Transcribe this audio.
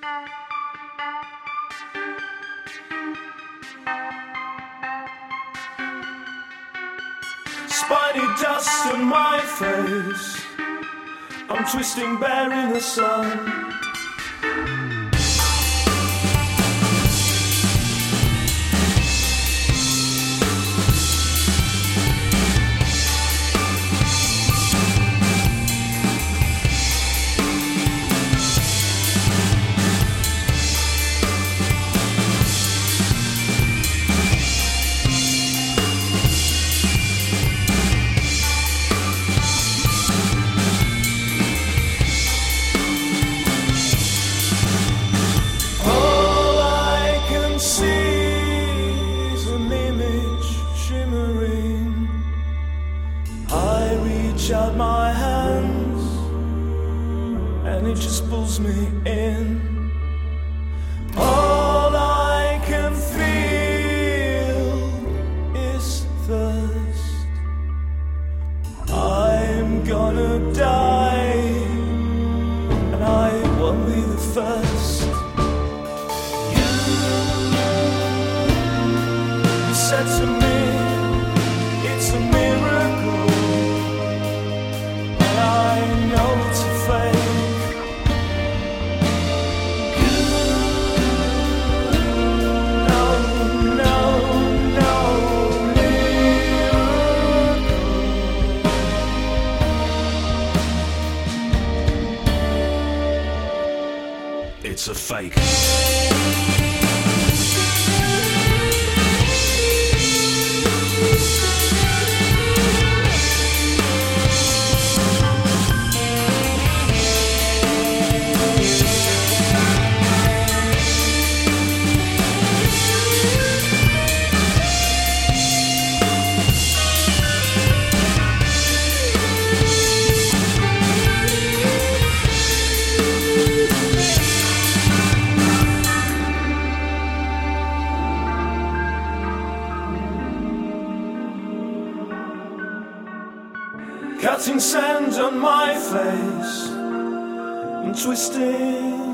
Spiny dust on my face, I'm twisting bare in the sun. Out my hands and it just pulls me in. All I can feel is thirst. I'm gonna die and I won't be the first. You said to me it's a miracle. I know it's a fake. No, no, no miracle. It's a fake. Cutting sand on my face, I'm twisting